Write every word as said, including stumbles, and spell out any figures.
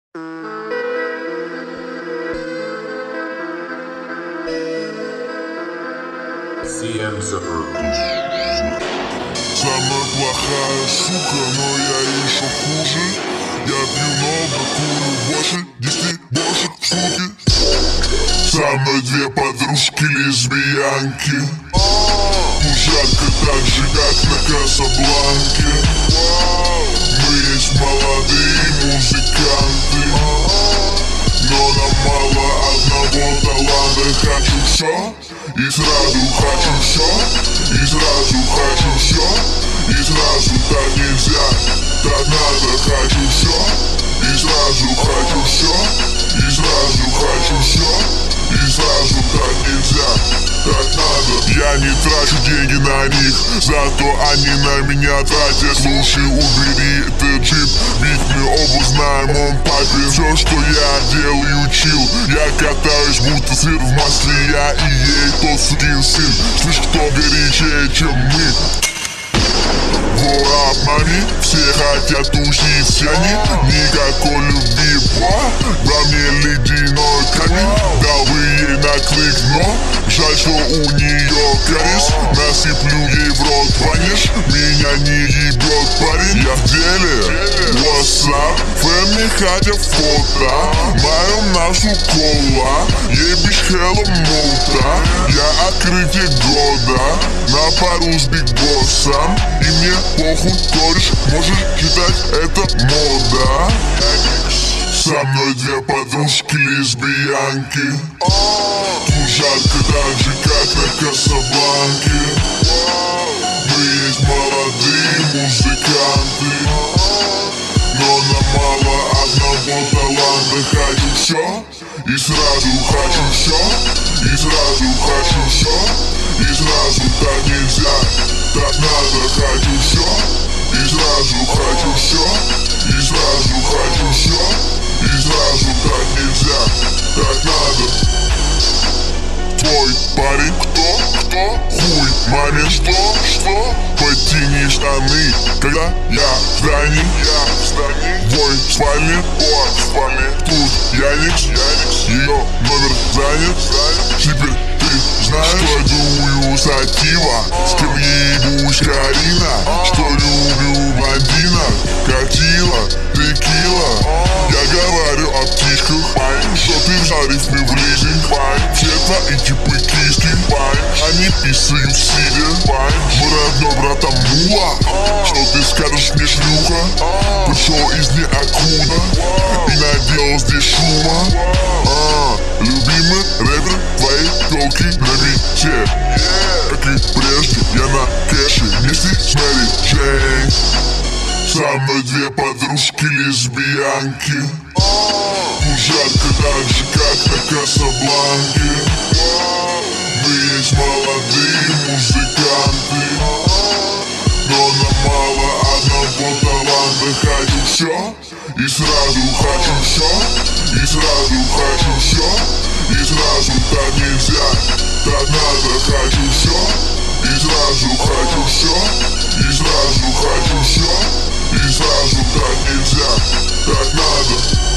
си эм The Producer. Самая плохая сука, но я еще хуже. Я пью много, курю больше, десяти бошек в сутки. Со мной две подружки лесбиянки. Жарко так же, как на Касабланке. Мы есть молодые музыканты, но нам мало одного таланта. Хочу все, и сразу хочу все, и сразу хочу все, и сразу так нельзя, так надо. Хочу все, и сразу хочу все, и сразу хочу все, и сразу так нельзя, так надо. Я не трачу деньги на них, зато они на меня тратят. Слушай, убери этот джип, ведь мы оба знаем, он папин. Все, что я делаю, чил, я катаюсь будто сыр в масле. Я и ей тот сукин сын. Слышь, кто горячее, чем мы? Во, мами, все хотят тусить, они никакой любви, во мне ледяной камень. Дал бы ей наклык, но жаль, что у нее кариес. Насыплю ей в рот ваниш, меня не ебет парень. Я в деле, what's up, фэми хотят фото, маем нашу кола, ебишь хелло молта. Я открытие года, на пару с биг боссом, и мне похуй, кореш, можешь считать это мода. Со мной две подружки лесбиянки. Тут жарко так же, как на Касабланке. Мы есть молодые музыканты, но нам мало одного таланта. Хочу все, и сразу хочу все, и сразу хочу все, и сразу так нельзя, так надо. Хочу все, и сразу хочу все, и сразу хочу все, и сразу так нельзя, так надо. Твой парень кто? Кто? Хуй, маме что? Что? Подтяни штаны, когда я в здании. Я в здании. Твой спальни. О, в спальне. Тут Яникс. Яникс. Ее номер занят. Занят. Теперь ты знаешь, что дую сатива, с кем ебусь Карина, что люблю блондинок, катила, текила. Я говорю о птичках, что ты в рифме в лизинг. Все твои типы киски, они писают сидя. Мы родной братом мула, что ты скажешь мне, шлюха? Пришел из ниоткуда и наделал здесь шума. А, любимый рэпер твоей тёлки на бите, как и прежде, я на кэше вместе с Мэри Джейн. Со мной две подружки лесбиянки. Тут жарко так же, как на Касабланке. Мы есть молодые музыканты, но нам мало одного таланта. Хочу все, и сразу хочу все, и сразу хочу все, и сразу так нельзя, так надо. Хочу все, и сразу хочу все, и сразу хочу все, и сразу так нельзя, так надо.